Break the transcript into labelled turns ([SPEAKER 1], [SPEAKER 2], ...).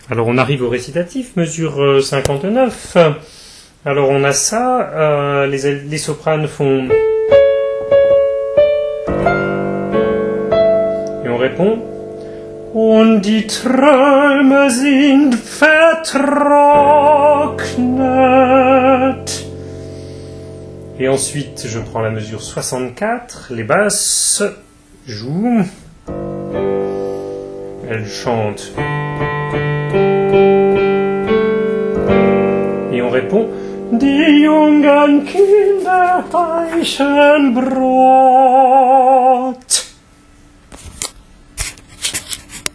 [SPEAKER 1] Alors on arrive au récitatif, mesure 59. Alors on a ça, les sopranes font... Et on répond... Und die Träume sind vertrocknet. Et ensuite, je prends la mesure 64, les basses jouent, elles chantent. Et on répond, Die jungen Kinder weichen Brot.